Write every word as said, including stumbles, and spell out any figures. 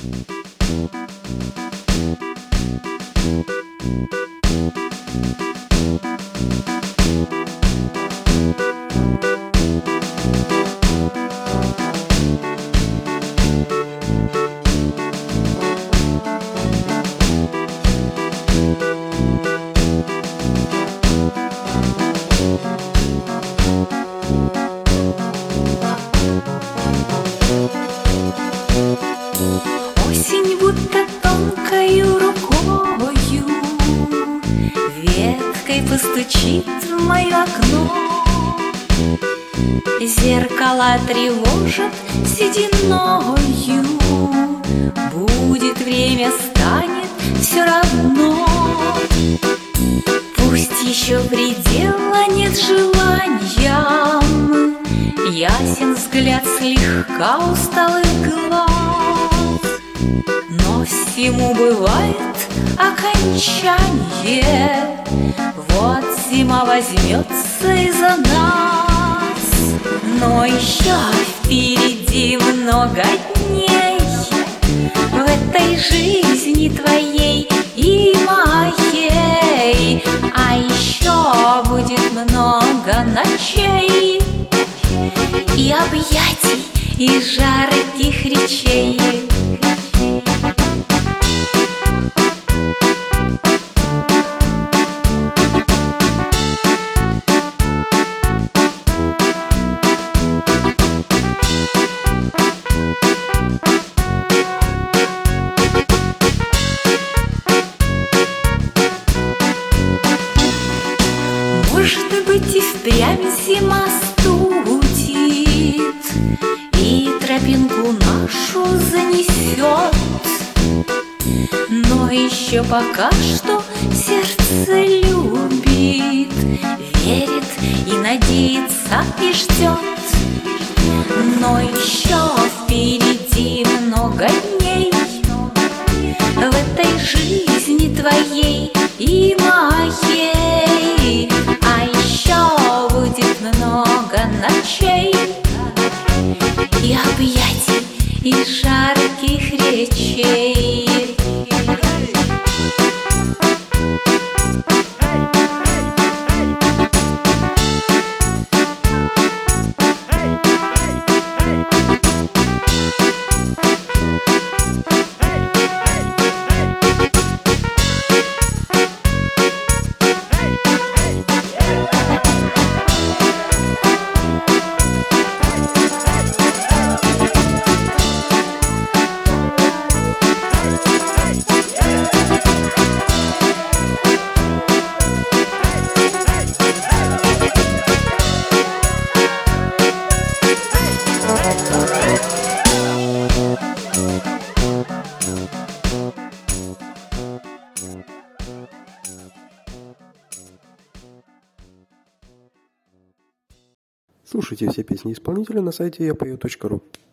Осень будто тонкою рукою веткой постучит в мое окно. Зеркала тревожат сединою, будет время, станет все равно. Пусть еще предела нет желаниям, ясен взгляд слегка усталых глаз, но всему бывает окончание. Вот зима возьмется и за нас, но еще впереди много дней в этой жизни твоей и моей. А еще будет много ночей и объятий, и жарких речей. Может быть, и впрямь зима студит и тропинку нашу занесет, но еще пока что сердце любит, верит и надеется и ждет. Но еще впереди много дней в этой жизни твоей и моей. А еще будет много ночей и объятий, и жарких речей. Слушайте все песни исполнителя на сайте я пою точка ру.